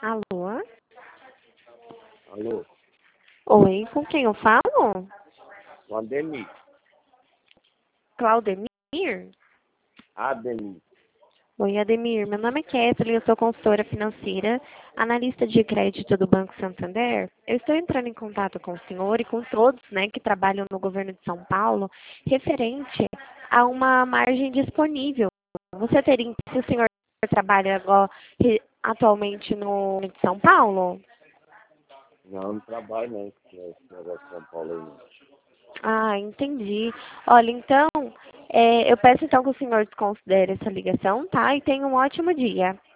Alô? Alô, Oi, com quem eu falo? o Ademir. Claudemir? Ademir. Oi, Ademir. Meu nome é Kathleen, eu sou consultora financeira, analista de crédito do Banco Santander. Eu estou entrando em contato com o senhor e com todos, né, que trabalham no governo de São Paulo, referente a uma margem disponível. Você teria, se o senhor trabalha agora, atualmente no governo de São Paulo? Não trabalho não, com esse negócio de São Paulo aí não. Ah, entendi. Olha, então, eu peço então que o senhor desconsidere essa ligação, tá? E tenha um ótimo dia.